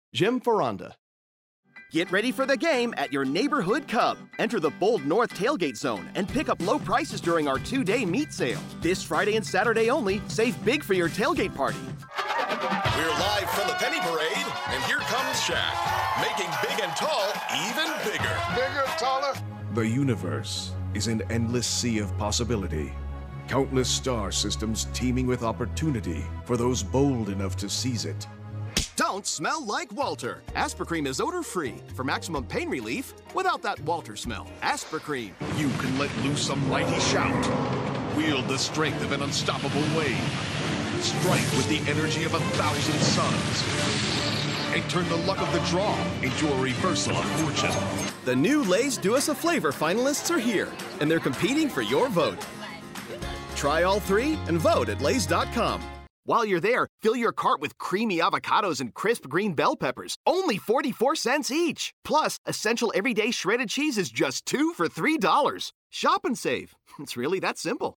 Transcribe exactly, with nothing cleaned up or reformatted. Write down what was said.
Jim Ferranda. Get ready for the game at your neighborhood Cub. Enter the Bold North Tailgate Zone and pick up low prices during our two-day meat sale. This Friday and Saturday only, save big for your tailgate party. We're live from the Penny Parade, and here comes Shaq, making big and tall even bigger. Bigger, taller. The universe is an endless sea of possibility. Countless star systems teeming with opportunity for those bold enough to seize it. Don't smell like Walter. Aspercream is odor-free for maximum pain relief without that Walter smell. Aspercream. You can let loose a mighty shout. Wield the strength of an unstoppable wave. Strike with the energy of a thousand suns. And turn the luck of the draw into a reversal of fortune. The new Lay's Do Us a Flavor finalists are here, and they're competing for your vote. Try all three and vote at lays dot com. While you're there, fill your cart with creamy avocados and crisp green bell peppers, only forty-four cents each. Plus, essential everyday shredded cheese is just two for three dollars. Shop and save. It's really that simple.